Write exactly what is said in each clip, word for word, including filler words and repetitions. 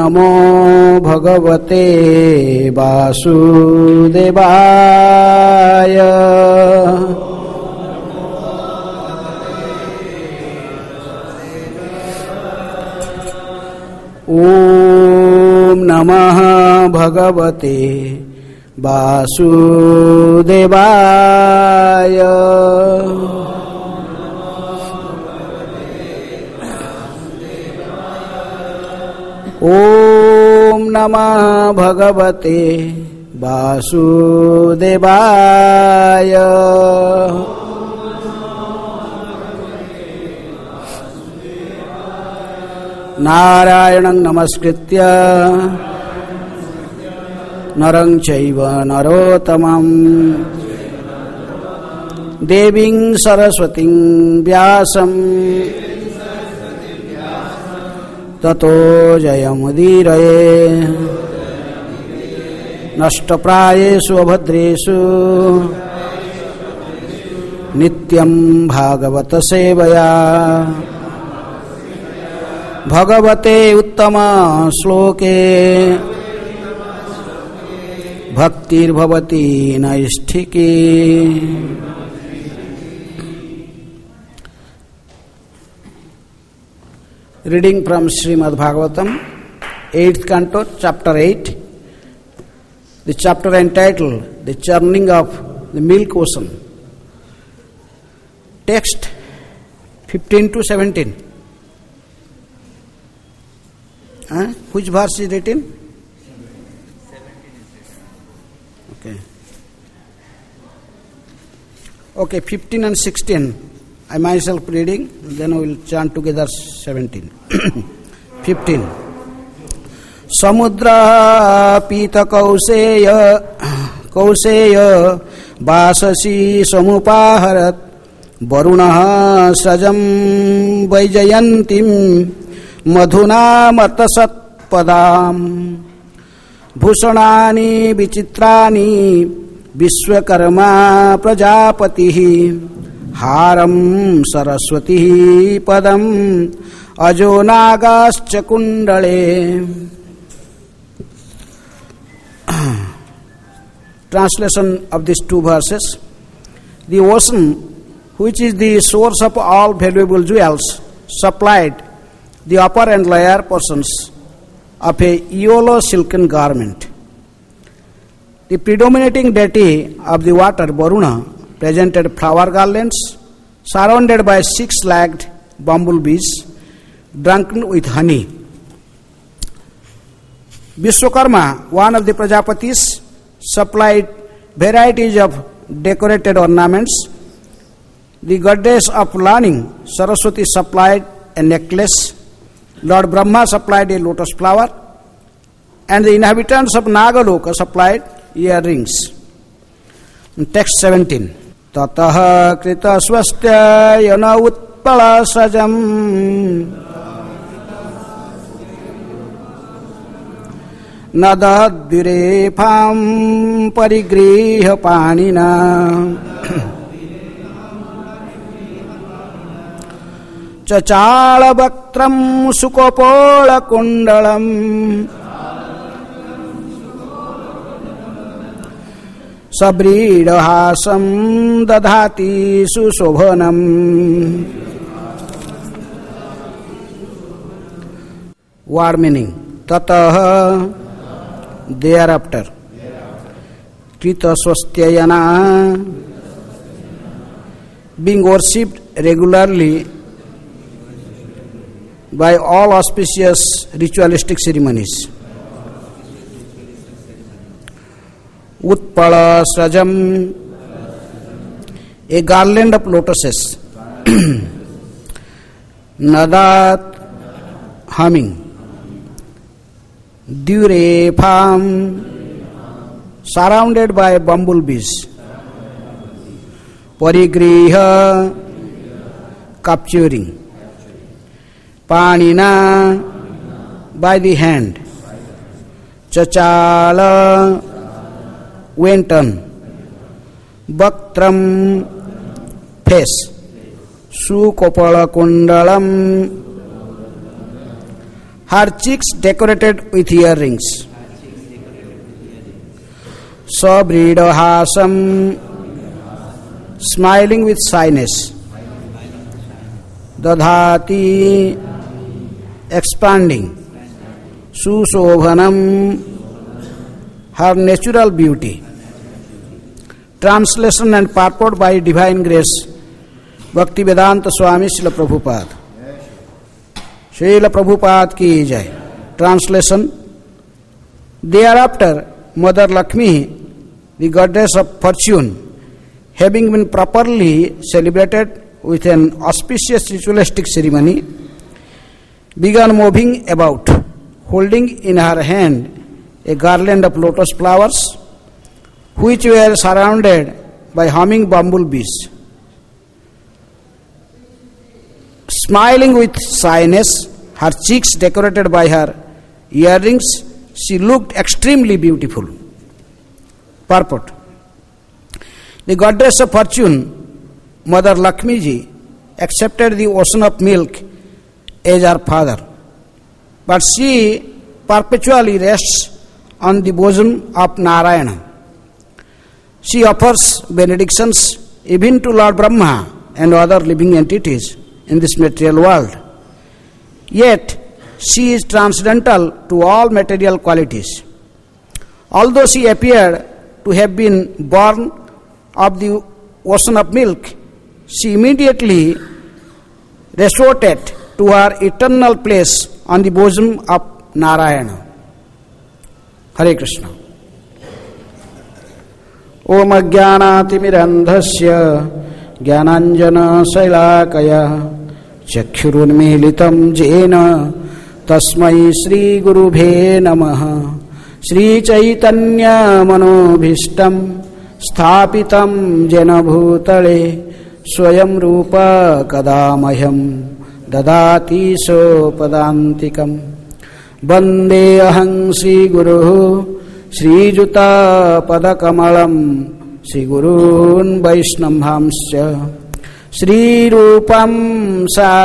नमो भगवते वासुदेवाय। ओम नमः भगवते वासुदेवाय। ओम नमः भगवते वासुदेवाय। नारायणं नमस्कृत्य नरं चैव नरोत्तमं देवीं सरस्वतीं व्यासं ततो जयमुदीरये। नष्टप्रायेषु अभद्रेषु नित्यं भागवत सेवया भगवते उत्तम श्लोके भक्तिर्भवति नैष्ठिकी। Reading from Srimad Bhagavatam, eighth canto, chapter eight, the chapter entitled The Churning of the Milk Ocean. Text fifteen to seventeen. Huh? Which verse is written? Okay. Okay, fifteen and sixteen. I myself reading, then we will chant together seventeen. fifteen. Samudra pita kauseya kauseya vasasi samupaharat varunaha sajam vaijayantim madhuna matasat padam bhushanani vichitrani vishwakarma prajapatihi हारं Saraswati पदम अजो नागाश्च कुंडले. Translation of these two verses. The ocean, which is the source of all valuable jewels, supplied the upper and lower portions of a yellow silken garment. The predominating deity of the water, Varuna, presented flower garlands surrounded by six-legged bumblebees drunken with honey. Vishwakarma, one of the Prajapatis, supplied varieties of decorated ornaments. The goddess of learning, Saraswati, supplied a necklace. Lord Brahma supplied a lotus flower. And the inhabitants of Nagaloka supplied earrings. In text seventeen. Tataha krita swastya yana utpala sajam nadadvirefam parigriha panina chachala bhaktram sukopola kundalam sabridahasam dadhati sushobhanam. Word meaning. Tataha, thereafter. Krita swastyayana, being worshipped regularly by all auspicious ritualistic ceremonies. Utpala Srajam, a garland of lotuses. Nadat, humming. Durefam, surrounded by bumblebees. Parigriha, capturing. Panina, by the hand. Chachala, went on. Bhaktram, face. Sukopala kundalam, her cheeks decorated with earrings. Sabridahasam, smiling with shyness. Dadhati, expanding. Susobhanam, her natural beauty. Translation and purport by Divine Grace Bhaktivedanta Swami Srila Prabhupada. Srila Prabhupada ki jai. Translation. Thereafter, Mother Lakshmi, the goddess of fortune, having been properly celebrated with an auspicious ritualistic ceremony, began moving about, holding in her hand a garland of lotus flowers, which were surrounded by humming bumblebees. Smiling with shyness, her cheeks decorated by her earrings, she looked extremely beautiful. Purport. The goddess of fortune, Mother Lakshmi ji, accepted the ocean of milk as her father, but she perpetually rests on the bosom of Narayana. She offers benedictions even to Lord Brahma and other living entities in this material world. Yet, she is transcendental to all material qualities. Although she appeared to have been born of the ocean of milk, she immediately resorted to her eternal place on the bosom of Narayana. Hare Krishna. Om Ajnanaatimirandhasya Jnananjana Shailakaya Chakshurunmilitam Jena Tasmai Shri Gurubhe Namaha. Shri Chaitanya Manobhishtam Sthapitam Jena Bhutale Swayam Rupa Kadamahyam Dadati Sopadantikam Vande Aham Shri Guru Shri Juta Padakamalam Shri Gurun Vaishnavamscha Shri Rupam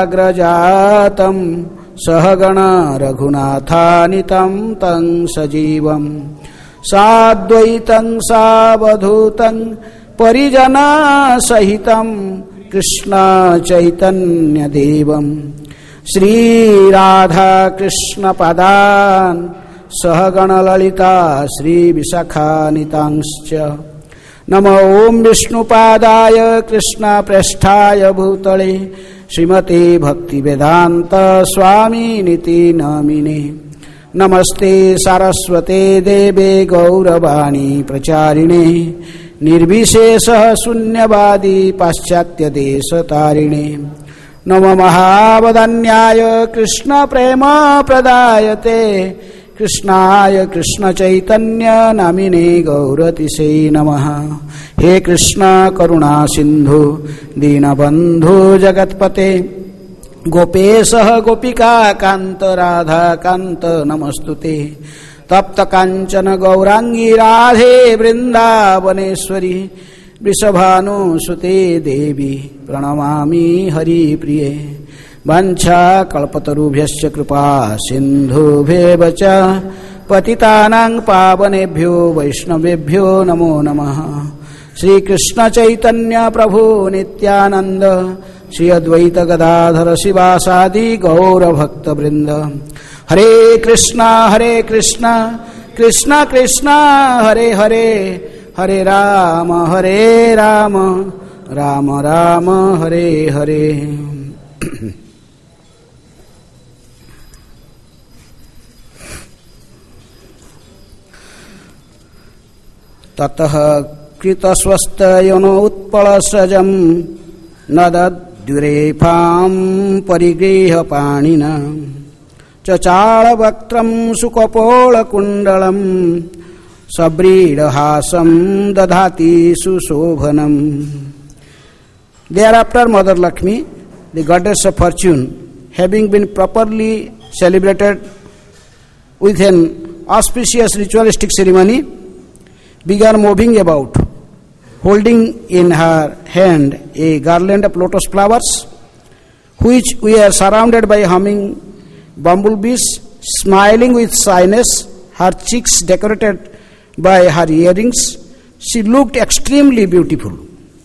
Sagrajatam Sahagana Raghunathanitam Tang Sajivam Sadvaitam Savadhutam Parijana Sahitam Krishna Chaitanya Devam Shri Radha Krishna Padan Sahagana Lalita Shri Visakhanitamscha Namo Om Vishnu Padaya Krishna Prasthaya Bhutale Srimate Bhakti Vedanta Swami Niti Namine Namaste Saraswate Deve Gauravani Pracharine Nirvishesha Sunyavadi Paschatya Desha Tarine Nama Mahavadanyaya Krishna Prema Pradayate Krishnaya Krishna Chaitanya Namine Gauratise Namaha. He Krishna Karuna Sindhu Dinabandhu Jagatpate Gopesha Gopika Kanta Radha Kanta Namastute Tapta Kanchana Gaurangi Radhe Vrindavaneshwari Vrishabhanu Sute Devi Pranamami Hari Priye Vancha kalpatarubhyasya kripa sindhubheva cha patitanang pavanebhyo vaishnavebhyo namo namaha. Shri Krishna Chaitanya Prabhu Nityananda Shri Advaita Gadadhara Sivasadi Gaura Bhakta Vrinda. Hare Krishna Hare Krishna Krishna Krishna Hare Hare Hare Rama Hare Rama Rama Rama Hare Hare. ततः कृतस्वस्तयनो उत्पलसजं नदद्युरेफां परिगृह्यपाणिना चचालवक्त्रं सुकपोलकुण्डलं सव्रीडहासं दधाति सुशोभनम्. Thereafter, Mother Lakshmi, the goddess of fortune, having been properly celebrated with an auspicious ritualistic ceremony, began moving about, holding in her hand a garland of lotus flowers, which were surrounded by humming bumblebees. smiling with shyness, her cheeks decorated by her earrings. She looked extremely beautiful.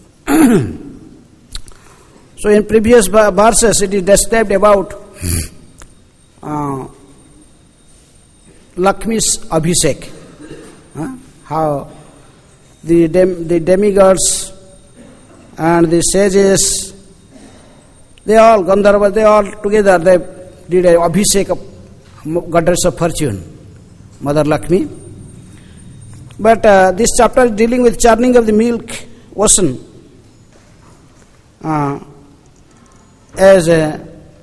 So in previous verses it is described about uh, Lakshmi's Abhishek. Huh? How the, dem- the demigods and the sages, they all, Gandharva, they all together, they did an Abhishek of goddess of fortune, Mother Lakshmi. But uh, this chapter is dealing with churning of the milk ocean. Uh, as uh,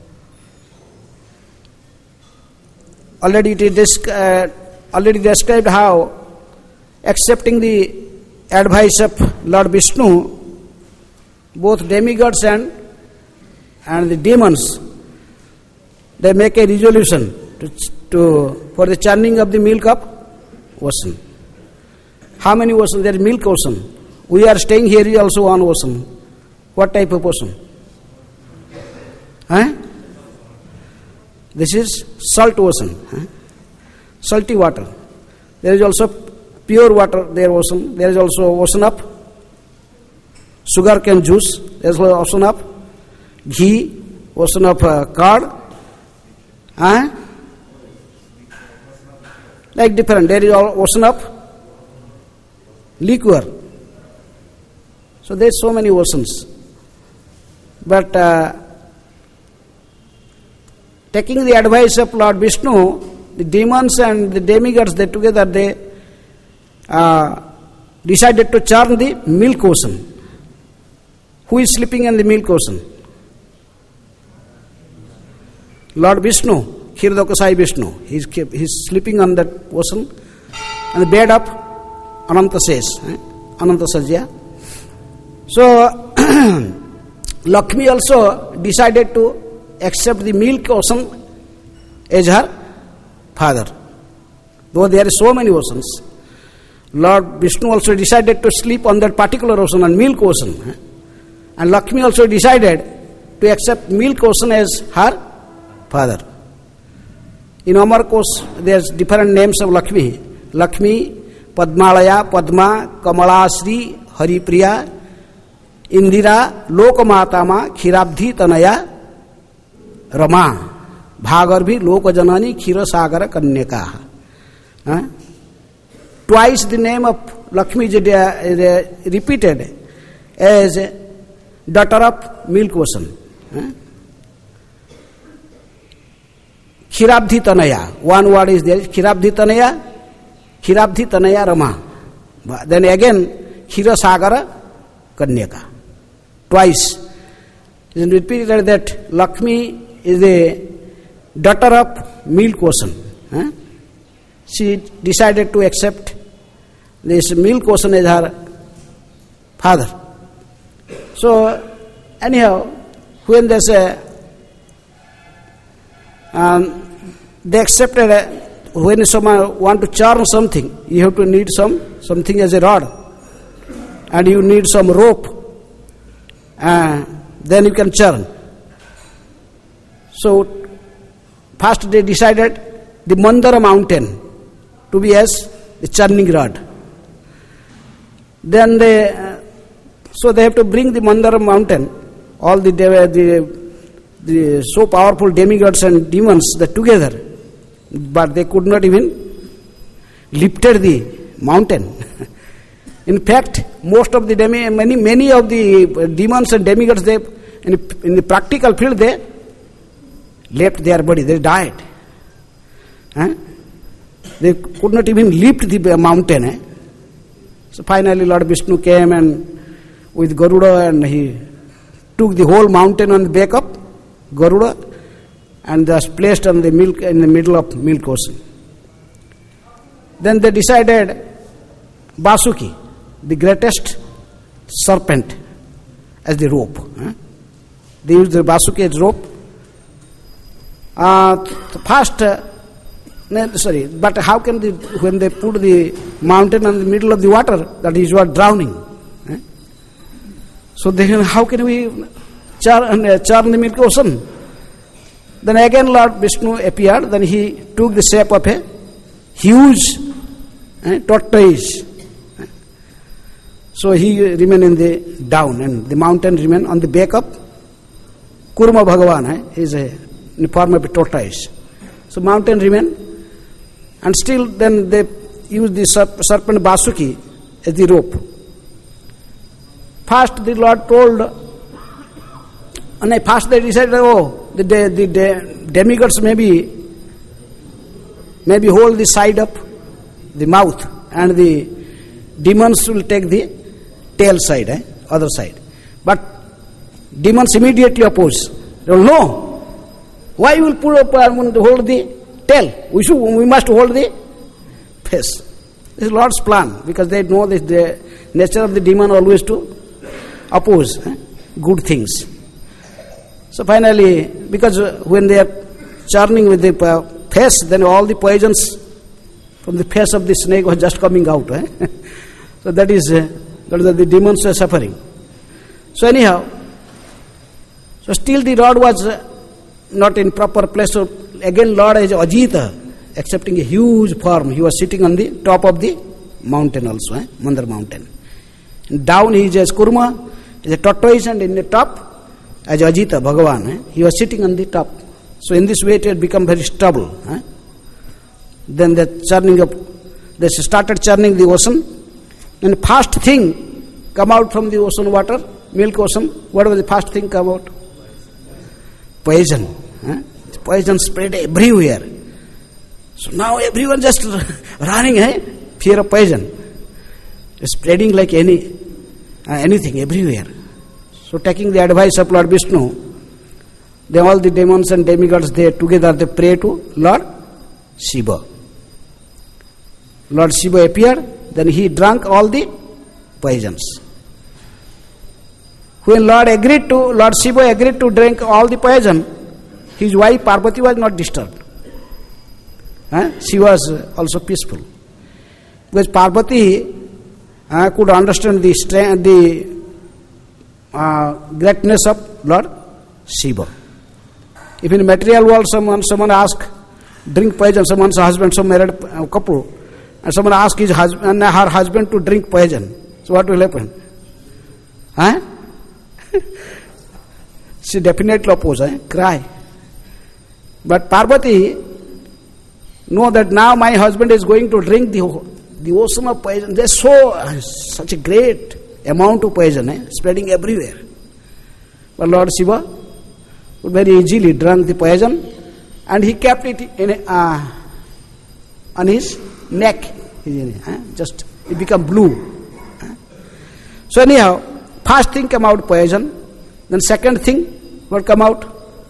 already it is desc- uh, already described how, accepting the advice of Lord Vishnu, both demigods and and the demons, they make a resolution to, to for the churning of the milk of ocean. How many oceans? There is milk ocean. We are staying here is also one ocean. What type of ocean? Huh? This is salt ocean. Huh? Salty water. There is also pure water, there ocean. There is also ocean of sugar cane juice. There is also ocean of ghee, ocean of uh, curd. Huh? Like different. There is also ocean of liquor. So there are so many oceans. But uh, taking the advice of Lord Vishnu, the demons and the demigods, they together, they uh, decided to churn the milk ocean. Who is sleeping in the milk ocean? Lord Vishnu, Kshirodakashayi Vishnu. He is he's sleeping on that ocean, on the bed of Ananta Sesh, eh? Ananta Sajya. So, Lakshmi also decided to accept the milk ocean as her father. Though there are so many oceans, Lord Vishnu also decided to sleep on that particular ocean, on milk ocean. Eh? And Lakshmi also decided to accept milk ocean as her father. In Amar Kosh, there are different names of Lakshmi. Lakshmi, Padmalaya, Padma, Kamalashri, Haripriya, Indira, Lokamatama, Khirabdhi Tanaya, Rama, Bhagarvi, Lokajanani, Khirasagara Kanyaka. Huh? Twice the name of Lakshmi is repeated as daughter of milk ocean. Huh? Khirabdhi Tanaya, one word is there, Khirabdhi Tanaya, Khirabdhi Tanaya Rama. Then again, Khirasagara Kanyaka. Twice. It is repeated that Lakshmi is a daughter of milk ocean. Huh? She decided to accept this milk ocean as her father. So, anyhow, when there's a, um, they accepted a, when someone want to churn something, you have to need some something as a rod, and you need some rope, and uh, then you can churn. So, first they decided the Mandara mountain to be as the churning rod. Then they, uh, so they have to bring the Mandara mountain, all the the the so powerful demigods and demons that together, but they could not even lifted the mountain. In fact, most of the demi, many many of the demons and demigods, they in, in the practical field they left their body, they died. Huh? They could not even lift the mountain. Eh? So finally, Lord Vishnu came and with Garuda, and he took the whole mountain on the back of Garuda and just placed on the milk in the middle of milk ocean. Then they decided Vasuki, the greatest serpent, as the rope. Huh? They used the Vasuki as rope. Uh, first, uh, sorry, but how can they, when they put the mountain in the middle of the water, that is, you are drowning. Huh? So then how can we churn, uh, churn the milk ocean? Then again Lord Vishnu appeared, then he took the shape of a huge eh, tortoise. So he remained in the down, and the mountain remained on the back of Kurma Bhagavan. Eh, he is a, in the form of a tortoise. So mountain remained, and still then they used the serp- serpent Basuki as the rope. First the Lord told, and first they decided, oh, the, the, the, the demigods maybe, maybe hold the side up, the mouth, and the demons will take the tail side, eh, other side. But demons immediately oppose. They will, no, why you will put up uh, hold the tail? We should, we must hold the face. This is Lord's plan, because they know that the nature of the demon always to oppose eh, good things. So finally, because when they are churning with the uh, face, then all the poisons from the face of the snake was just coming out. Eh? So that is, uh, that is the demons were suffering. So anyhow, so still the Lord was uh, not in proper place. So again Lord is Ajita, accepting a huge form. He was sitting on the top of the mountain also, eh? Mandar mountain. And down he is as Kurma, is a tortoise, and in the top as Ajita, Bhagavan. Eh? He was sitting on the top. So in this way it had become very stable. Eh? Then the churning up, they started churning the ocean, and first thing come out from the ocean water, milk ocean, what was the first thing come out? Poison. Eh? Poison spread everywhere. So now everyone just running, eh? Fear of poison. Spreading like any uh, anything everywhere. So taking the advice of Lord Vishnu, they all the demons and demigods, they together they pray to Lord Shiva. Lord Shiva appeared, then he drank all the poisons. When Lord agreed to, Lord Shiva agreed to drink all the poison, his wife Parvati was not disturbed. Eh? She was also peaceful. Because Parvati uh, could understand the strength, the uh, greatness of Lord Shiva. If in the material world someone someone asks, drink poison, someone's husband, some married couple, and someone asks his husband, her husband to drink poison, so what will happen? Huh? She definitely oppose, eh? Cry. But Parvati know that now my husband is going to drink the, the ocean of poison. There's so uh, such a great amount of poison, eh? Spreading everywhere. But Lord Shiva very easily drank the poison, and he kept it in a, uh, on his neck. Eh? Just it became blue. Eh? So anyhow, first thing come out poison. Then second thing, what come out?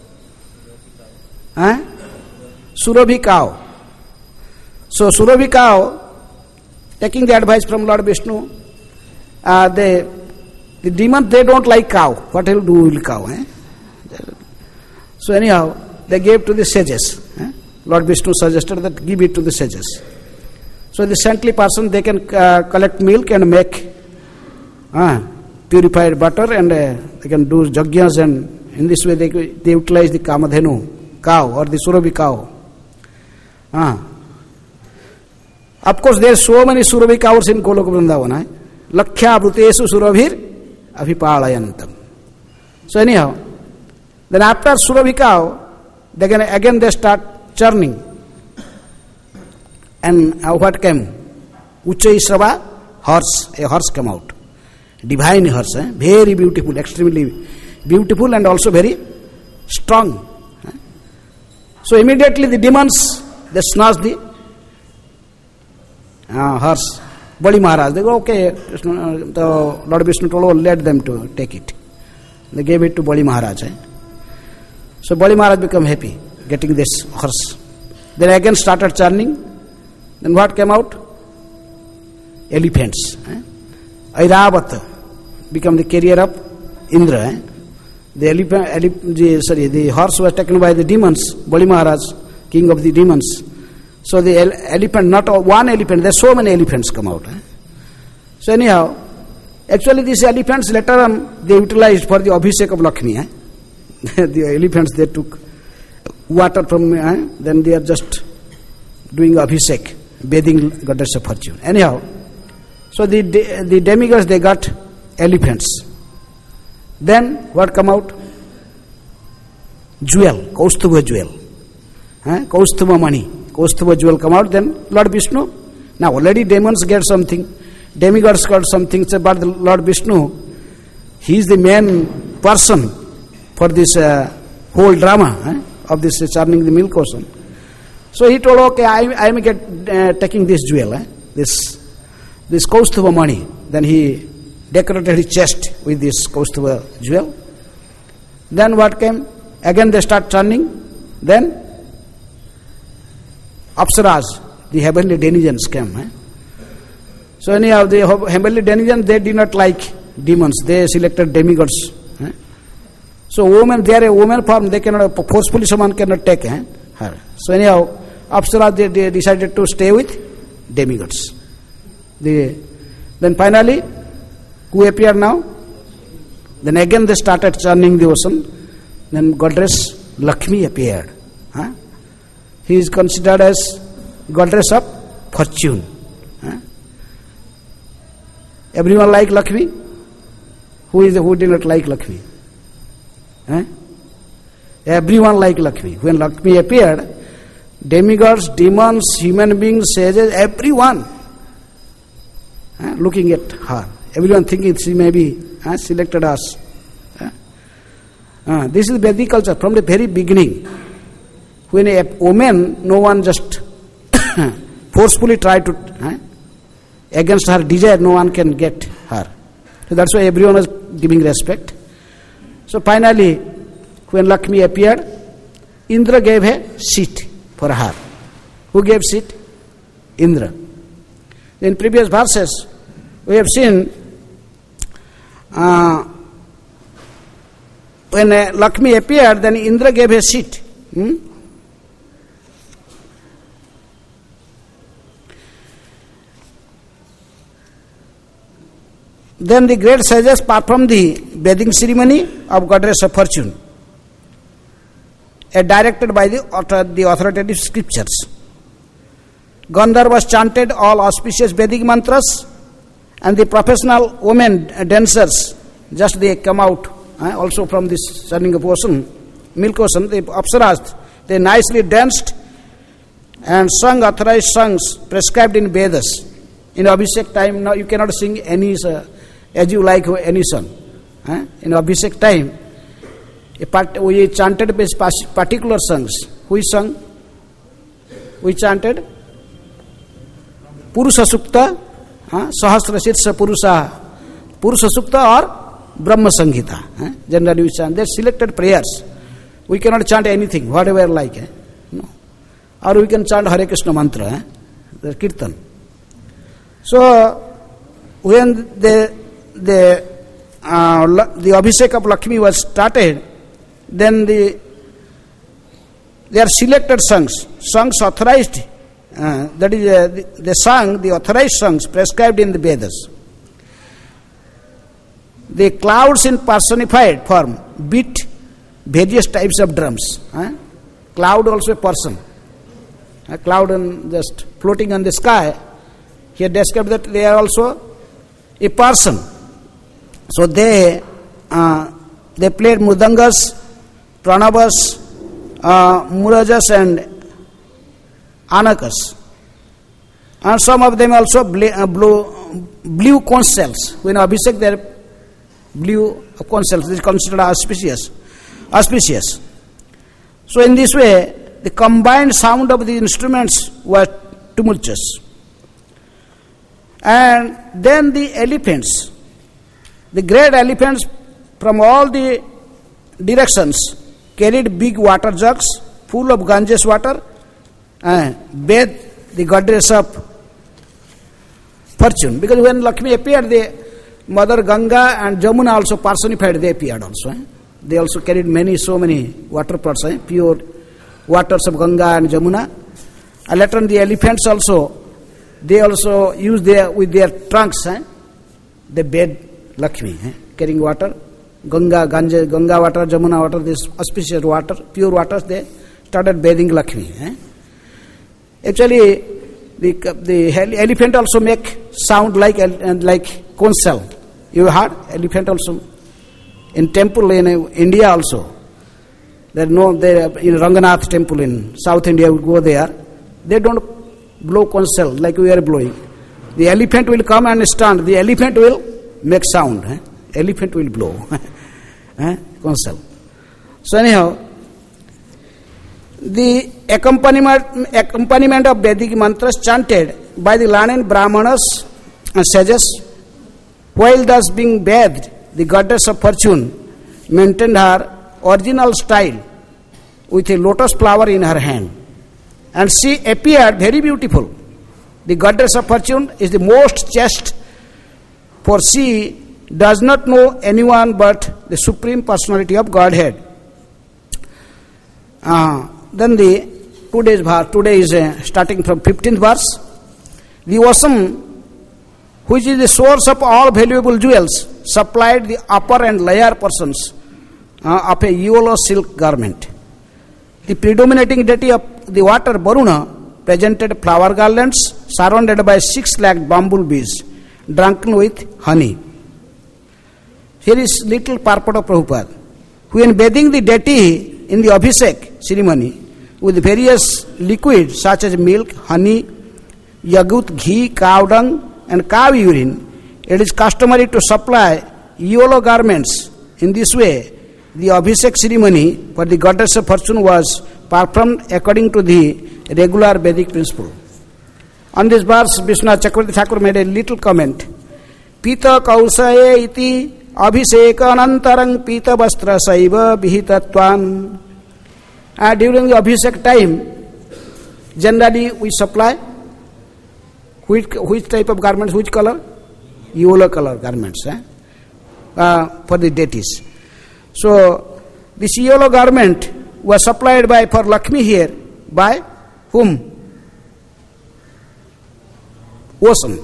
Eh? Surabhi cow. So Surabhi cow, taking the advice from Lord Vishnu, uh, they, the demons, they don't like cow. What will do with cow? Eh? So anyhow, they gave to the sages. Eh? Lord Vishnu suggested that give it to the sages. So the saintly person, they can uh, collect milk and make uh, purified butter, and uh, they can do yajnas, and in this way they, they utilize the Kamadhenu cow or the Surabhi cow. Uh. Of course, there are so many Surabhi cows in Goloka Vrindavana. Eh? Lakhya Bhutesu Surabhir Abhipalayantam. So anyhow, then after Surabhi cow, they can, again they start churning. And uh, what came? Uchaisrava, horse. A horse came out. Divine horse. Eh? Very beautiful, extremely beautiful, and also very strong. Eh? So immediately the demons, they snatched the uh, horse. Bali Maharaj, they go, okay, the Lord Vishnu told, oh, let them to take it. They gave it to Bali Maharaj. Eh? So Bali Maharaj became happy getting this horse. Then again started churning. Then what came out? Elephants. Eh? Airavat became the carrier of Indra. Eh? The elephant, elep, the, sorry, the horse was taken by the demons. Bali Maharaj, king of the demons. So the ele- elephant, not one elephant, there are so many elephants come out. Eh? So anyhow, actually these elephants later on they utilized for the Abhishek of Lakshmi. Eh? The elephants they took water from, uh, then they are just doing abhishek, bathing goddess of fortune. Anyhow, so the the demigods, they got elephants. Then what come out? Jewel, Kaustubha jewel, uh, Kaustubha money, Kaustubha jewel come out. Then Lord Vishnu. Now already demons get something, demigods got something, but the Lord Vishnu, he is the main person for this uh, whole drama eh, of this uh, churning the milk ocean. So he told, okay, I, I am get uh, taking this jewel, eh, this this Kaustubha money. Then he decorated his chest with this Kaustubha jewel. Then what came? Again they start churning. Then Apsaras, the heavenly denizens came. Eh? So anyhow, the heavenly denizens, they did not like demons. They selected demigods. Eh? So women, they are a woman form. They cannot, forcefully someone cannot take eh, her. So anyhow, Apsaras, they, they decided to stay with demigods. The, then finally, who appeared now? Then again they started churning the ocean. Then goddess Lakshmi appeared. Huh? He is considered as goddess of fortune. Huh? Everyone like Lakshmi? Who is the, who did not like Lakshmi? Huh? Everyone like Lakshmi. When Lakshmi appeared, demigods, demons, human beings, sages, everyone huh? looking at her. Everyone thinking she may be huh? selected us. Huh? Uh, this is Vedic culture from the very beginning. When a woman, no one just forcefully try to, huh? against her desire, no one can get her. So that's why everyone was giving respect. So finally, when Lakshmi appeared, Indra gave a seat for her. Who gave seat? Indra. In previous verses, we have seen uh, when uh, Lakshmi appeared, then Indra gave a seat. Hmm? Then the great sages performed the bathing ceremony of goddess of fortune, uh, directed by the, author, the authoritative scriptures. Gandharvas chanted all auspicious Vedic mantras, and the professional women uh, dancers, just they come out uh, also from this churning of ocean, milk ocean, the Apsaras, they nicely danced and sung authorized songs prescribed in Vedas. In Abhishek time, now you cannot sing any uh, as you like any song. Eh? In Abhishek time, a part, we chanted particular songs. Which song? We chanted Purusha Sukta, eh? Sahasra Sirsa Purusha, Purusha Sukta or Brahma Sanghita. Eh? Generally we chant. They selected prayers. We cannot chant anything, whatever like. Eh? No. Or we can chant Hare Krishna mantra, eh? the Kirtan. So, when the the uh, the Abhishek of Lakshmi was started, then the they are selected songs, songs authorized, uh, that is uh, the, the song, the authorized songs prescribed in the Vedas. The clouds in personified form beat various types of drums. Huh? Cloud also a person. A cloud and just floating on the sky. He described that they are also a person. So they uh, they played mudangas, pranavas, uh, murajas and anakas. And some of them also blew, uh, blew, blew conch shells. When Abhishek they blew conch shells. This is considered auspicious. auspicious. So in this way, the combined sound of the instruments was tumultuous. And then the elephants, the great elephants from all the directions carried big water jugs full of Ganges water and bathed the goddess of fortune. Because when Lakshmi appeared, the Mother Ganga and Jamuna also personified, they appeared also. Eh? They also carried many, so many water pots, eh? pure waters of Ganga and Jamuna. And later on the elephants also, they also use their, with their trunks, eh? they bathed Lakshmi, eh? carrying water, Ganga, Ganga, Ganga water, Jamuna water, this auspicious water, pure waters, they started bathing Lakshmi. Eh? Actually, the the elephant also make sound like like conch shell. You heard elephant also in temple in India also. There no there in Ranganath temple in South India. We go there. They don't blow conch shell like we are blowing. The elephant will come and stand. The elephant will make sound. Eh? Elephant will blow. eh? Conch shell. So anyhow, the accompaniment, accompaniment of Vedic mantras chanted by the learned Brahmanas and sages, while thus being bathed, the goddess of fortune maintained her original style with a lotus flower in her hand, and she appeared very beautiful. The goddess of fortune is the most chaste, for she does not know anyone but the Supreme Personality of Godhead. Uh, then the today's verse, today is uh, starting from fifteenth verse. The ocean, which is the source of all valuable jewels, supplied the upper and lower portions uh, of a yellow silk garment. The predominating deity of the water, Varuna, presented flower garlands surrounded by six lakh bumblebees, drunken with honey. Here is little purport of Prabhupada. When bathing the deity in the Abhishek ceremony with various liquids such as milk, honey, yagut, ghee, cow dung, and cow urine, it is customary to supply yellow garments. In this way, the Abhishek ceremony for the goddess of fortune was performed according to the regular Vedic principle. On this verse, Vishwanath Chakravarti Thakur made a little comment. Pita kausaye iti abhishekanantarang pita vastra saiva vihitatvan. Uh, during the Abhishek time, generally we supply which, which type of garments, which color? Yellow color garments eh? uh, for the deities. So, this yellow garment was supplied by for Lakshmi here by whom? Ocean.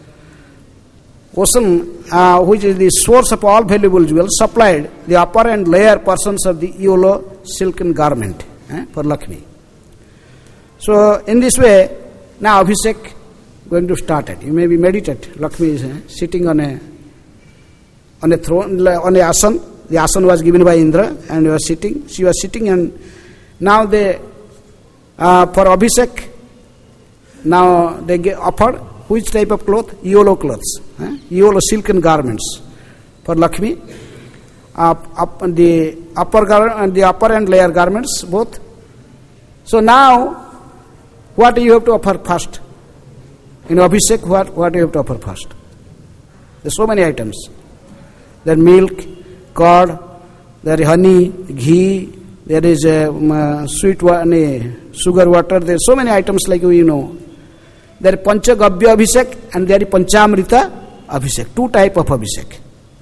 Ocean, uh, which is the source of all valuable jewels, supplied the upper and lower portions of the yellow silken garment eh, for Lakshmi. So, in this way, now Abhishek going to start it. You may be meditate. Lakshmi is eh, sitting on a on a throne, on a asan. The asan was given by Indra, and he was sitting. She was sitting, and now they uh, for Abhishek. Now they get offered which type of cloth? Yellow clothes, eh? Yellow silken garments for Lakshmi. Uh, up the upper gar- and the upper and lower garments both. So now, what do you have to offer first? In Abhishek, what what do you have to offer first? There are so many items. There is milk, curd, there is honey, ghee, there is uh, um, sweet water, sugar water. There are so many items like we know. There is Panchagabhya Abhishek and there is Panchamrita Abhishek. Two type of Abhishek.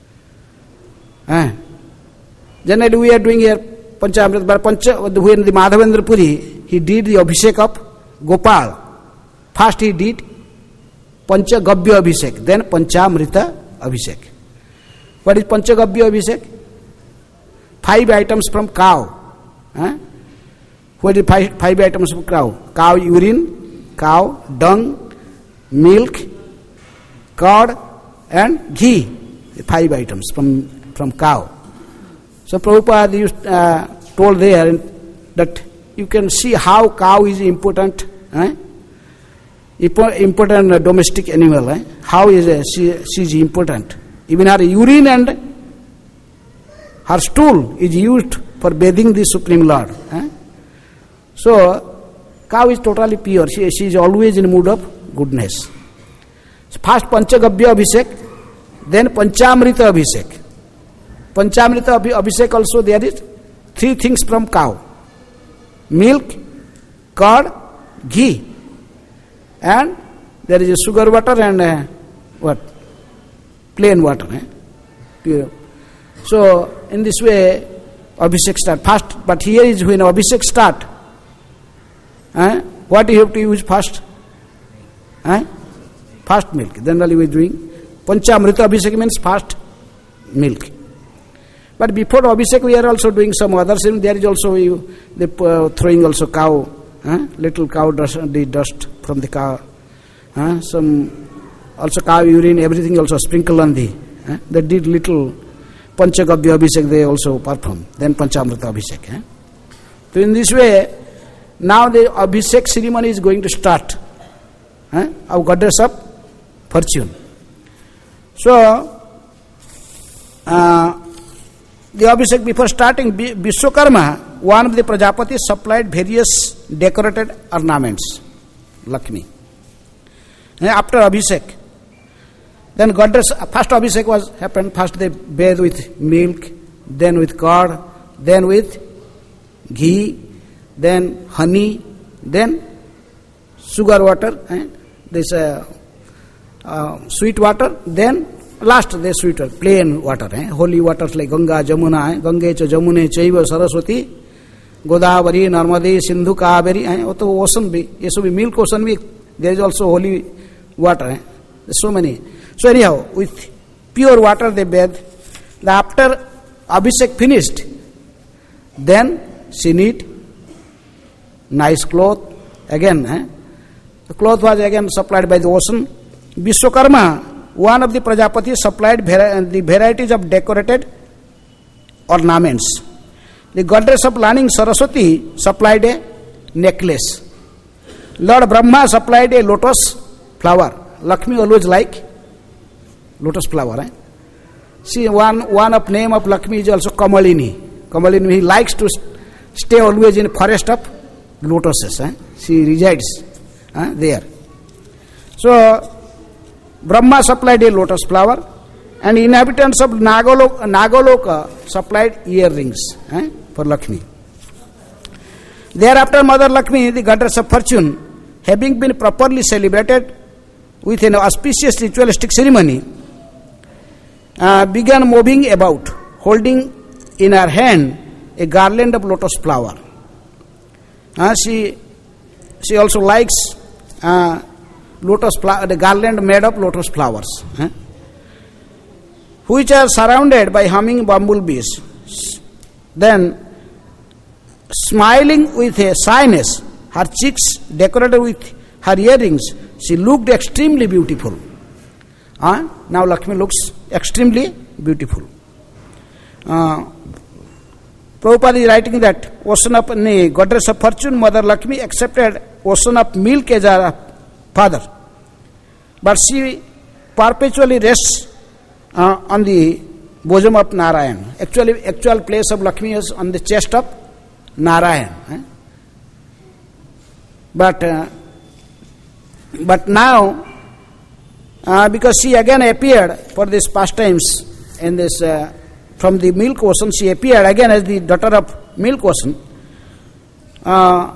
Eh? Generally we are doing here Panchamrita, but Pancha, when the Madhavendra Puri, he did the Abhishek of Gopal. First he did Panchagabhya Abhishek, then Panchamrita Abhishek. What is Panchagabhya Abhishek? Five items from cow. Eh? What is five, five items from cow? Cow urine, cow dung, milk, curd, and ghee. Five items from, from cow. So Prabhupada used, uh, told there that you can see how cow is important, eh? important uh, domestic animal. Eh? How is uh, she, she is important. Even her urine and her stool is used for bathing the Supreme Lord. Eh? So, cow is totally pure. She, she is always in mood of goodness. So first Panchagabhya Abhishek, then Panchamrita Abhishek. Panchamrita Abhishek also there is three things from cow. Milk, curd, ghee. And there is a sugar water and uh, what? Plain water. Eh? Pure. So, in this way, Abhishek start. First, but here is when Abhishek start. Eh? What you have to use first? Eh? First milk. Generally we are doing Panchamrita Abhishek means first milk. But before Abhishek, we are also doing some other thing. There is also you, the uh, throwing also cow, huh? Little cow dust, the dust from the cow, huh? Some also cow urine, everything also sprinkle on the. Huh? They did little Panchagabhya Abhishek. They also perform. Then Panchamrita Abhishek. Huh? So in this way, now the Abhishek ceremony is going to start. Huh? Of goddess of fortune. So. Uh, The Abhishek, before starting, Vishwakarma, one of the Prajapatis, supplied various decorated ornaments, Lakshmi. And after Abhishek, then goddess, first Abhishek was happened, first they bathed with milk, then with curd, then with ghee, then honey, then sugar water, eh? this uh, uh, sweet water, then last the sweet water, plain water, eh? Holy waters like Ganga, Jamuna, eh? Gange cha Jamune chaiva Saraswati, Godavari, Narmade, Sindhu, Kaveri, eh? Oto ocean bhi, ye so bhi milk ocean bhi, there is also holy water, eh? There's so many. So anyhow, with pure water they bathe. After Abhishek finished, then she need nice cloth, again, eh? The cloth was again supplied by the ocean. Vishwakarma, one of the Prajapatis, supplied the varieties of decorated ornaments. The goddess of learning, Saraswati, supplied a necklace. Lord Brahma supplied a lotus flower. Lakshmi always like lotus flower. Eh? See, one, one of name of Lakshmi is also Kamalini. Kamalini, he likes to stay always in forest of lotuses. Eh? She resides eh, there. So, Brahma supplied a lotus flower, and inhabitants of Nagaloka, Nagaloka supplied earrings eh, for Lakshmi. Thereafter, Mother Lakshmi, the goddess of fortune, having been properly celebrated with an auspicious ritualistic ceremony, uh, began moving about, holding in her hand a garland of lotus flower. Uh, she, she also likes uh, lotus flower, the garland made of lotus flowers, eh? Which are surrounded by humming bumblebees. Then, smiling with a shyness, her cheeks decorated with her earrings, she looked extremely beautiful. Uh, now Lakshmi looks extremely beautiful. Uh, Prabhupada is writing that ocean of the goddess of fortune, Mother Lakshmi, accepted ocean of milk as her father, but she perpetually rests uh, on the bosom of Narayan. Actually, actual place of Lakshmi is on the chest of Narayan. Eh? But uh, but now, uh, because she again appeared for these pastimes in this uh, from the milk ocean, she appeared again as the daughter of milk ocean. Uh,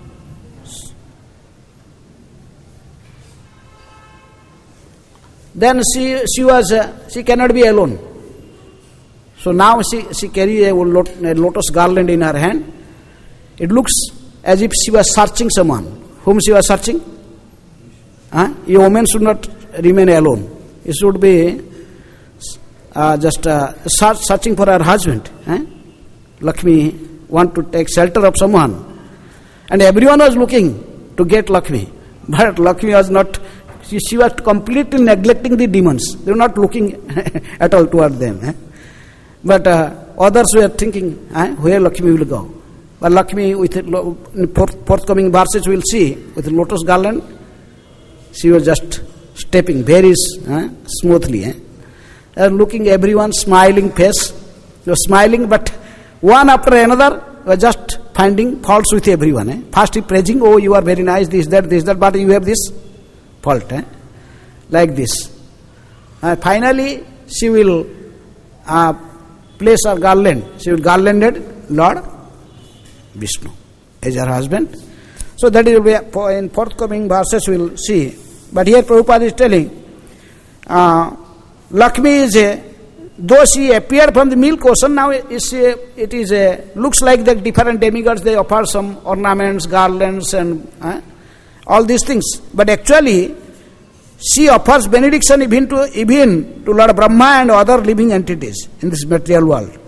Then she she was uh, she cannot be alone. So now she she carries a, lot, a lotus garland in her hand. It looks as if she was searching someone. Whom she was searching? Huh? A woman should not remain alone. It should be uh, just uh, search, searching for her husband. Eh? Lakshmi want to take shelter of someone, and everyone was looking to get Lakshmi, but Lakshmi was not. She, she was completely neglecting the demons. They were not looking at all toward them. Eh? But uh, others were thinking, eh, where Lakshmi will go. But Lakshmi, with in forthcoming verses, we will see, with lotus garland, she was just stepping very eh, smoothly. Eh? Uh, looking everyone, smiling face. They were smiling, but one after another were just finding faults with everyone. Eh? First he praising, oh, you are very nice, this, that, this, that, but you have this fault, eh? Like this. Uh, finally, she will uh, place her garland. She will garlanded Lord Vishnu as her husband. So that will be in forthcoming verses we will see. But here Prabhupada is telling, uh, Lakshmi is a, though she appeared from the milk ocean, now it is a, it is a, looks like the different demigods, they offer some ornaments, garlands and uh, all these things. But actually, she offers benediction even to, even to Lord Brahma and other living entities in this material world.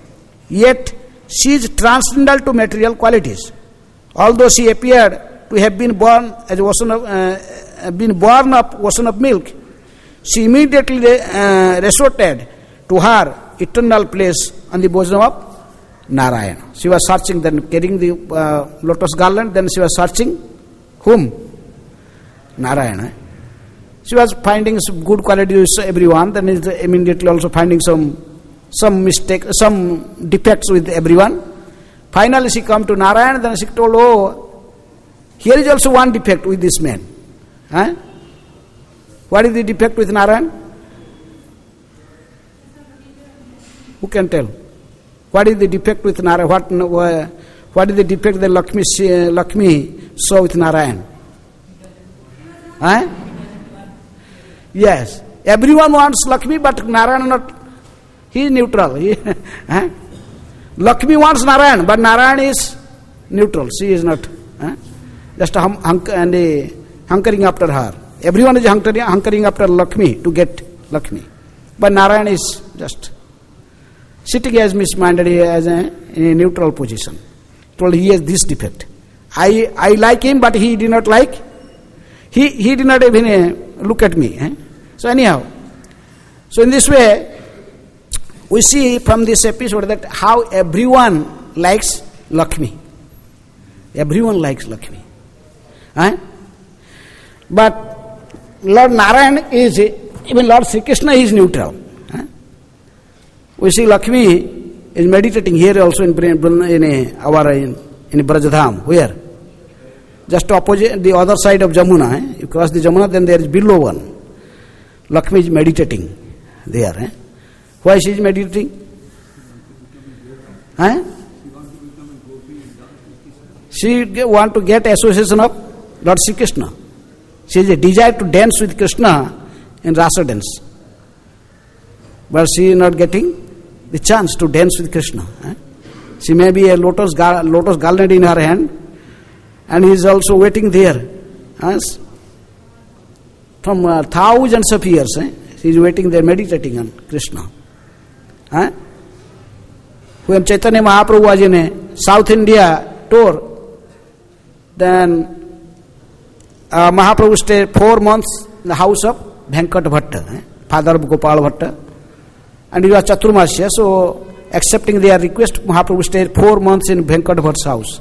Yet she is transcendental to material qualities. Although she appeared to have been born as ocean of, uh, been born of ocean of milk, she immediately uh, resorted to her eternal place on the bosom of Narayana. She was searching, then carrying the uh, lotus garland, then she was searching whom? Narayana. She was finding some good qualities with everyone, then is immediately also finding some some mistake, some defects with everyone. Finally she come to Narayana, then she told, oh, here is also one defect with this man. Huh? What is the defect with Narayana? Who can tell? What is the defect with Narayana? What, uh, what is the defect that Lakshmi, uh, Lakshmi saw with Narayana? Huh? Yes. Everyone wants Lakshmi, but Narayana not. He is neutral. He, huh? Lakshmi wants Narayana, but Narayana is neutral. She is not. Huh? Just hum, hunk, and, uh, hunkering after her. Everyone is hunkering, hunkering after Lakshmi to get Lakshmi. But Narayana is just sitting as misminded, as a, in a neutral position. Told he has this defect. I, I like him, but he did not like. He, he did not even uh, look at me. Eh? So anyhow, so in this way, we see from this episode that how everyone likes Lakshmi. Everyone likes Lakshmi. Eh? But Lord Narayana is, even Lord Sri Krishna is neutral. Eh? We see Lakshmi is meditating here also in, in a, our in, in Brajadham. Where? Just opposite, the other side of Jamuna. Eh? You cross the Jamuna, then there is below one. Lakshmi is meditating there. Eh? Why she is meditating? Eh? She want to get association of Lord Sri Krishna. She has a desire to dance with Krishna in rasa dance. But she is not getting the chance to dance with Krishna. Eh? She may be a lotus, gar- lotus garland in her hand, and he is also waiting there. Eh? From uh, thousands of years, eh? She is waiting there, meditating on Krishna. Eh? When Chaitanya Mahaprabhu was in a South India tour, then uh, Mahaprabhu stayed four months in the house of Venkat Bhatta, eh? father of Gopal Bhatta, and he was Chaturmasya, so accepting their request, Mahaprabhu stayed four months in Venkat Bhatta's house.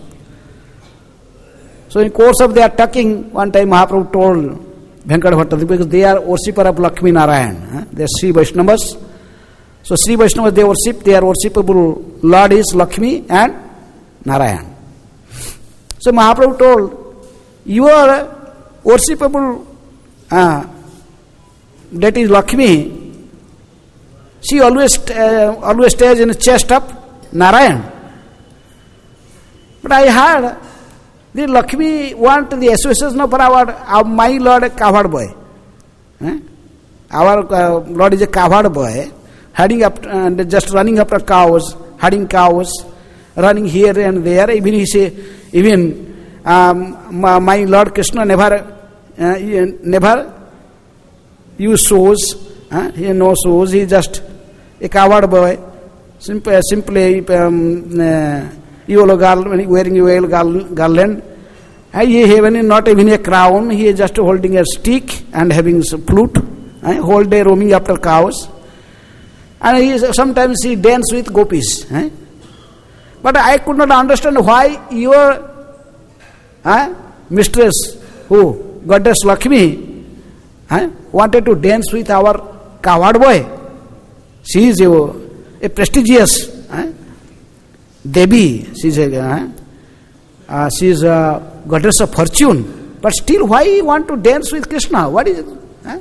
So in course of their talking, one time Mahaprabhu told Venkat Bhatta, because they are worshipper of Lakshmi Narayana, eh? they are Sri Vaishnavas. So Sri Vaishnavas, they worship, their worshipable Lord is Lakshmi and Narayana. So Mahaprabhu told, your worshipable uh, that is Lakshmi, she always uh, always stays in the chest of Narayana. But I heard the Lakshmi want the association of our, our my Lord a covered boy. Eh? Our uh, Lord is a covered boy, herding up, uh, just running after cows, herding cows, running here and there. Even he say, even um, my, my Lord Krishna never, uh, never use shoes. Uh, he no shoes. He just a covered boy, simply, simply um, uh, yellow garland, wearing yellow garland. Uh, he having not even a crown. He is just holding a stick and having a flute. Uh, whole day roaming after cows. And he is, sometimes he dance with gopis. Eh? But I could not understand why your eh, mistress, who, goddess Lakshmi, eh, wanted to dance with our coward boy. She is a, a prestigious eh, Devi. She is a, eh, uh, she is a goddess of fortune. But still, why you want to dance with Krishna? What is it? Eh?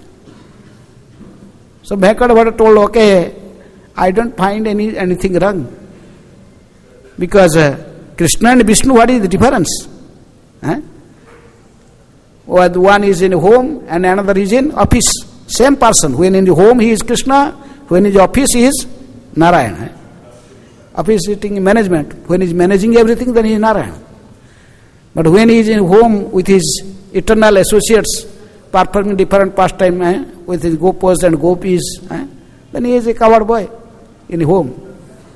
So Venkat Bhatta told, okay, I don't find any anything wrong. Because uh, Krishna and Vishnu, what is the difference? Eh? One is in home and another is in office. Same person. When in the home he is Krishna, when in the office he is Narayana. Eh? Office sitting in management. When he is managing everything, then he is Narayana. But when he is in home with his eternal associates, performing different pastime eh, with his gopas and gopis, eh, then he is a covered boy in home.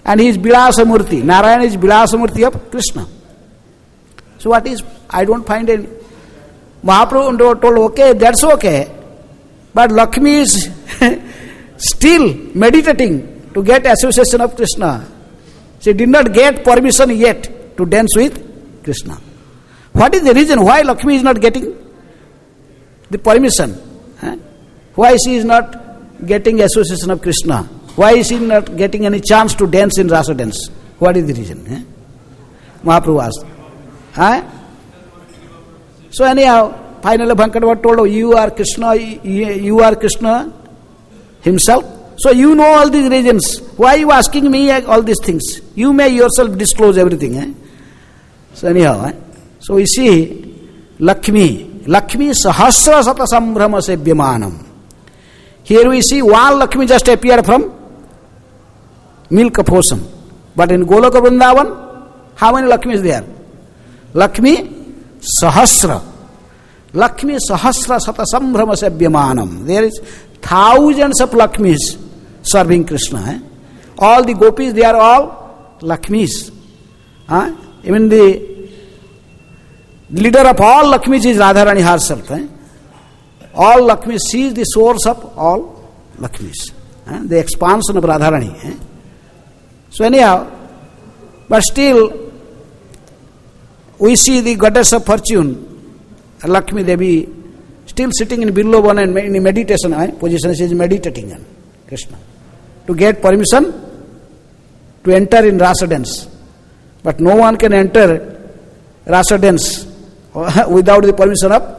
And he is Vilasa Murti. Narayana is Vilasa Murti of Krishna. So what is, I don't find any. Mahaprabhu told, okay, that's okay. But Lakshmi is still meditating to get association of Krishna. She did not get permission yet to dance with Krishna. What is the reason why Lakshmi is not getting the permission? Huh? Why she is not getting association of Krishna? Why is she not getting any chance to dance in rasa dance? What is the reason? Huh? Mahaprabhu asked. Huh? So anyhow, finally Bhankadeva told, oh, you are Krishna, you are Krishna himself. So you know all these reasons. Why are you asking me all these things? You may yourself disclose everything. Eh? So anyhow, eh? So we see Lakshmi, Lakshmi sahasra sata sambrama sebhyamanam. Here we see one Lakshmi just appeared from milk of ocean. But in Goloka Vrindavan, how many Lakshmi is there? Lakshmi sahasra. Lakshmi sahasra sata sambrama sebhyamanam. There is thousands of Lakshmis serving Krishna. Eh? All the gopis, they are all Lakshmis. Huh? Even the leader of all Lakshmis is Radharani herself. Eh? All Lakshmis, she is the source of all Lakshmis. Eh? The expansion of Radharani. Eh? So anyhow, but still, we see the goddess of fortune, Lakshmi Devi, still sitting in Billovan and in meditation eh? position, she is meditating on Krishna. To get permission to enter in rasa dance. But no one can enter rasa dance without the permission of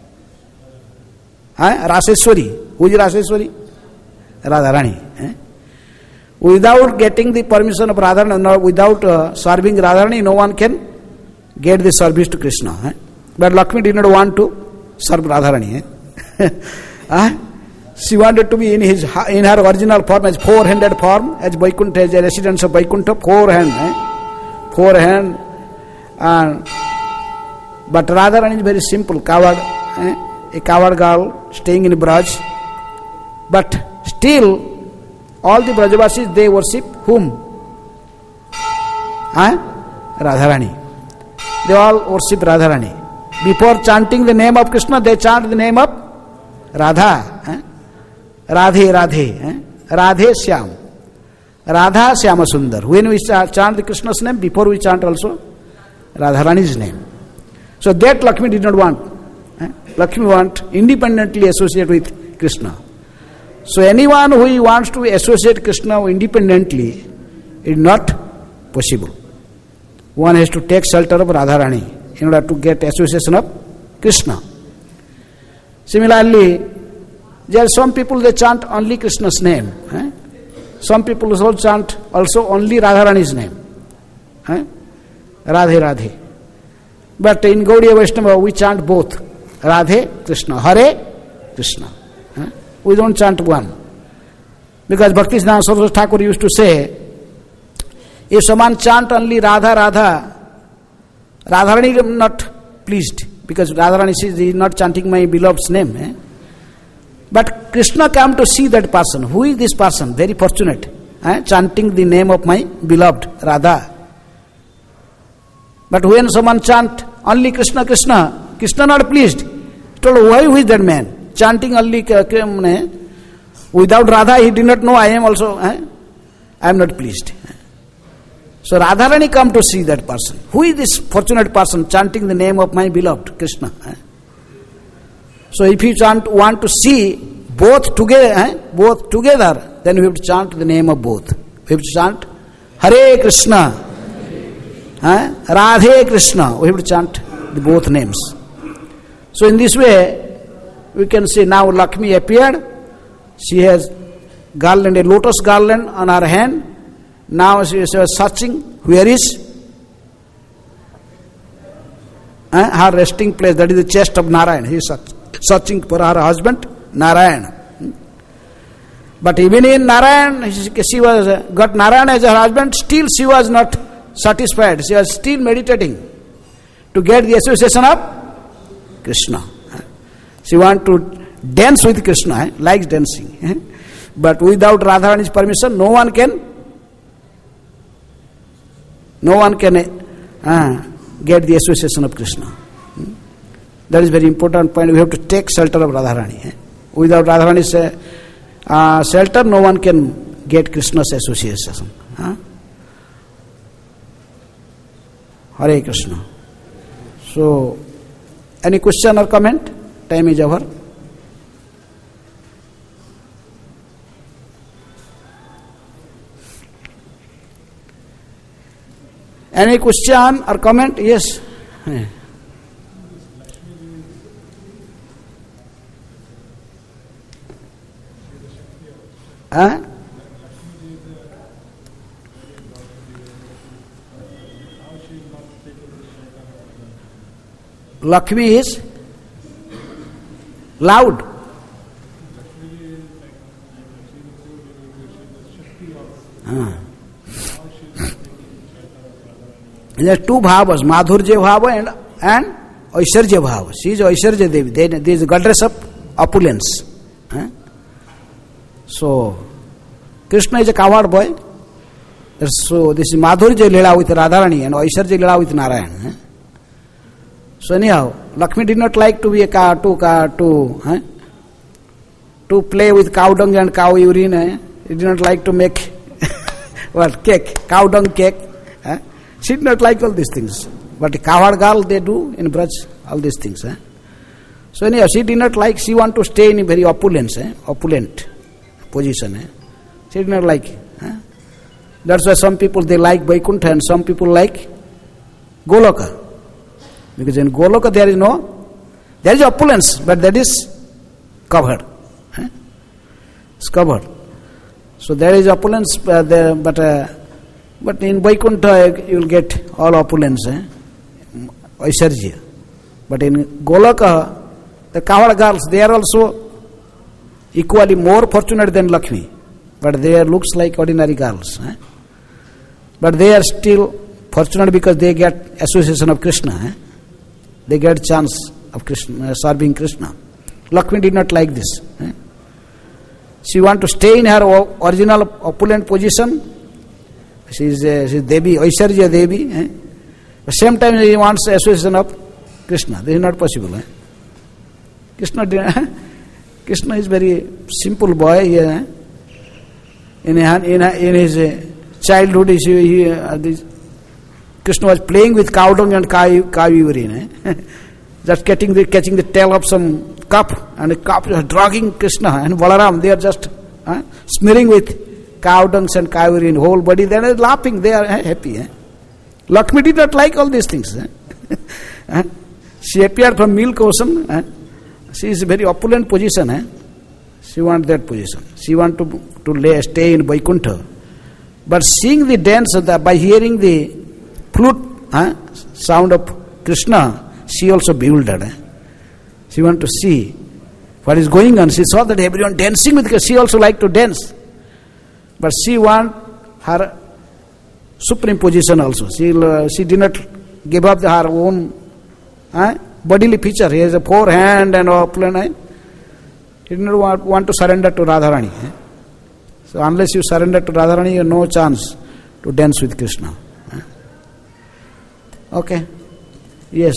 eh? Raseshwari. Who is Raseshwari? Radharani. Eh? Without getting the permission of Radharani, no, without uh, serving Radharani, no one can get the service to Krishna. Eh? But Lakshmi did not want to serve Radharani. Eh? eh? She wanted to be in his in her original form, as four-handed form, as Vaikuntha, as a residence of Vaikuntha, four hand, eh? four hand. And but Radharani is very simple, coward, eh? a coward girl staying in Braj. But still, all the Brajavasis, they worship whom? Eh? Radharani. They all worship Radharani. Before chanting the name of Krishna, they chant the name of Radha. Eh? Radhe, Radhe. Eh? Radhe Syam. Radha Syama Sundar. When we chant the Krishna's name, before we chant also Radharani's name. So that Lakshmi did not want. Eh? Lakshmi want independently associate with Krishna. So anyone who wants to associate Krishna independently is not possible. One has to take shelter of Radharani in order to get association of Krishna. Similarly, there are some people, they chant only Krishna's name. Eh? Some people also chant also only Radharani's name. Eh? Radhe, Radhe. But in Gaudiya Vaishnava, we chant both. Radhe, Krishna. Hare, Krishna. Eh? We don't chant one. Because Bhaktisiddhanta Saraswati Thakur used to say, if someone chant only Radha, Radha, Radharani is not pleased. Because Radharani says, he is not chanting my beloved's name. Eh? But Krishna came to see that person. Who is this person? Very fortunate. Eh? Chanting the name of my beloved, Radha. But when someone chant only Krishna, Krishna, Krishna not pleased. He told, why who is that man? Chanting only eh? without Radha, he did not know I am also, eh? I am not pleased. So Radharani come to see that person. Who is this fortunate person chanting the name of my beloved, Krishna? Eh? So if you chant, want to see both together, eh? both together, then we have to chant the name of both. We have to chant Hare Krishna, eh? Radhe Krishna. We have to chant the both names. So in this way, we can say now Lakshmi appeared. She has garland, a lotus garland on her hand. Now she is searching, where is eh? her resting place, that is the chest of Narayana. He is searching for her husband, Narayana. But even in Narayana, she was got Narayana as her husband, still she was not satisfied. She was still meditating to get the association of Krishna. She wants to dance with Krishna, eh? likes dancing. Eh? But without Radharani's permission, no one can no one can uh, get the association of Krishna. Hmm? That is very important point. We have to take shelter of Radharani. Eh? Without Radharani's uh, shelter, no one can get Krishna's association. Huh? Hare Krishna. So, any question or comment? Time is over. Any question or comment? Yes. Huh? Lakshmi is loud. Ah. There are two bhavas, Madhurya bhava and, and Aishwarya bhava. She is Aishwarya Devi. There is a goddess of opulence. Eh? So, Krishna is a coward boy. So, this is Madhurya Leela with Radharani and Aishwarya Leela with Narayan. Eh? So, anyhow, Lakshmi did not like to be a cow, to, cow, to, eh? to play with cow dung and cow urine. Eh? He did not like to make what, cake, cow dung cake. Eh? She did not like all these things. But a cowherd girl, they do in Braj, all these things. Eh? So anyhow, she did not like, she want to stay in a very opulence, eh? opulent position. Eh? She did not like. Eh? That's why some people, they like Vaikuntha and some people like Goloka. Because in Goloka there is no, there is opulence, but that is covered. Eh? It's covered. So there is opulence, uh, there, but uh, but in Vaikuntha you will get all opulence, eh? Aishwarya. But in Goloka, the cowherd girls, they are also equally more fortunate than Lakshmi, but they are looks like ordinary girls. Eh? But they are still fortunate because they get association of Krishna. Eh? They get chance of Krishna, uh, serving Krishna. Lakshmi did not like this. Eh? She want to stay in her original opulent position. She is, uh, she is Devi, Aishwarya Devi. Eh? But same time she wants association of Krishna. This is not possible. Eh? Krishna, Krishna is very simple boy. Yeah. In, in, in his uh, childhood, he, he, uh, this, Krishna was playing with cow dung and cow, cow urine. Eh? Just catching the, catching the tail of some cup, and the cup is dragging Krishna and Balaram. They are just uh, smearing with cow dung and cow urine whole body. They are laughing. They are uh, happy. Eh? Lakshmi did not like all these things. Eh? uh, she appeared from milk ocean. Eh? She is a very opulent position. Eh? She wants that position. She wants to to lay, stay in Vaikuntha. But seeing the dance, the, by hearing the flute eh, sound of Krishna, she also bewildered. Eh? She wanted to see what is going on. She saw that everyone dancing with Krishna. She also liked to dance. But she want her supreme position also. She, uh, she did not give up the, her own eh, bodily feature. He has a four hand and opulent. Eh? He did not want, want to surrender to Radharani. Eh? So unless you surrender to Radharani, you have no chance to dance with Krishna. Eh? Okay. Yes.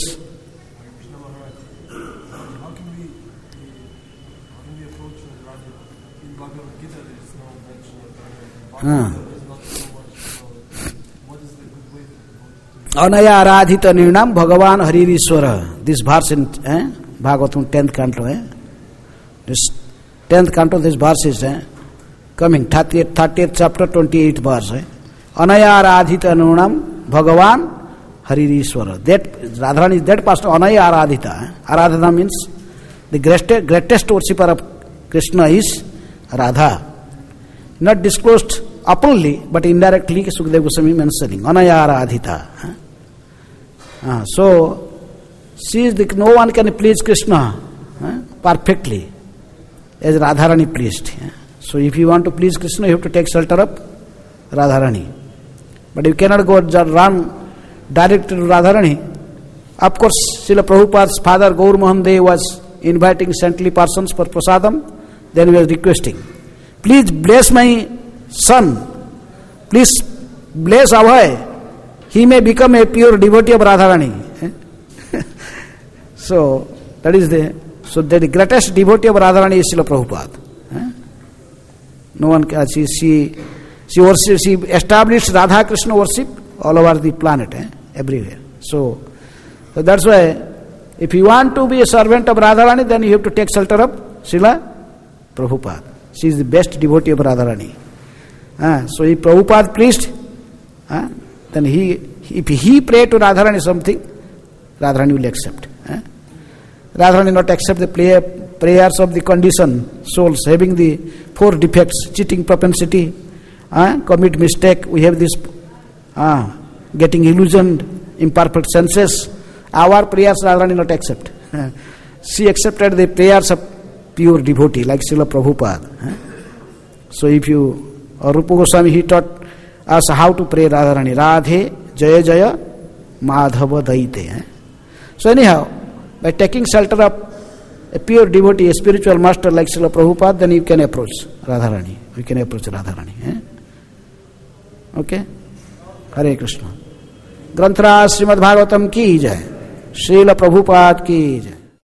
Anaya aradhita nirnam Bhagavan Haririshwara. This verse in eh, Bhagavatam tenth canto. Eh? This tenth canto, this verse is eh, coming, thirtieth, thirtieth chapter, twenty-eighth verse. Eh? Anaya aradhita nirnam Bhagavan Haririshwara. That Radharani is that pastor, Anaya aradhita. Eh? Aradhana means the greatest, greatest worshipper of Krishna is Radha. Not disclosed openly, but indirectly, Sukadeva Goswami mentioning, Anaya aradhita. Uh, so, she is the, no one can please Krishna uh, perfectly as Radharani pleased. Uh. So, if you want to please Krishna, you have to take shelter of Radharani. But you cannot go run direct to Radharani. Of course, Srila Prabhupada's father Gaur Mohan Dev was inviting saintly persons for prasadam. Then he was requesting, please bless my son. Please bless Abhay. he may become a pure devotee of Radharani. So that is the so the greatest devotee of Radharani is Srila Prabhupada. No one can, she she she worship, she established Radha Krishna worship all over the planet, eh? everywhere. So, so that's why if you want to be a servant of Radharani, then you have to take shelter of Srila Prabhupada. She is the best devotee of Radharani. Uh, so if Prabhupada pleased, uh, then he if he pray to Radharani something, Radharani will accept. Uh. Radharani not accept the prayer, prayers of the conditioned souls having the four defects: cheating propensity, uh, commit mistake, we have this uh, getting illusioned, imperfect senses. Our prayers Radharani not accept. Uh, she accepted the prayers of pure devotee like Srila Prabhupada. Uh. So if you, or Rupa Goswami, he taught us how to pray Radharani. Radhe Jaya Jaya Madhava Daite. Uh. So anyhow, by taking shelter of a pure devotee, a spiritual master like Srila Prabhupada, then you can approach Radharani. You can approach Radharani. Eh? Okay? Hare Krishna. Granthra Srimad Bhagavatam ki jai. Srila Prabhupada ki jai.